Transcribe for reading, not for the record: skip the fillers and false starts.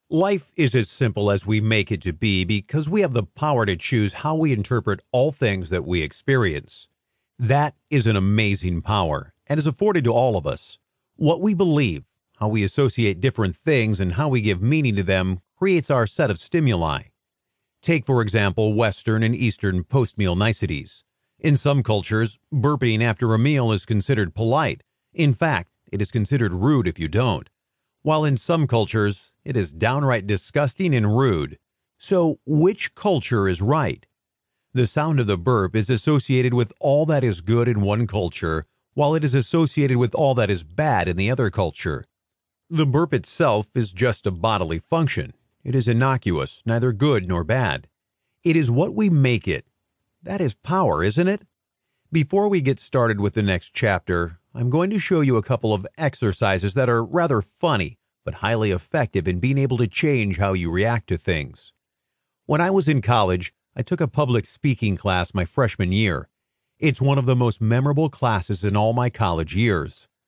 Life is as simple as we make it to be because we have the power to choose how we interpret all things that we experience. That is an amazing power and is afforded to all of us. What we believe, how we associate different things, and how we give meaning to them creates our set of stimuli. Take, for example, Western and Eastern post-meal niceties. In some cultures, burping after a meal is considered polite. In fact, it is considered rude if you don't. While in some cultures, it is downright disgusting and rude. So, which culture is right? The sound of the burp is associated with all that is good in one culture, while it is associated with all that is bad in the other culture. The burp itself is just a bodily function. It is innocuous, neither good nor bad. It is what we make it. That is power, isn't it? Before we get started with the next chapter, I'm going to show you a couple of exercises that are rather funny, but highly effective in being able to change how you react to things. When I was in college, I took a public speaking class my freshman year. It's one of the most memorable classes in all my college years.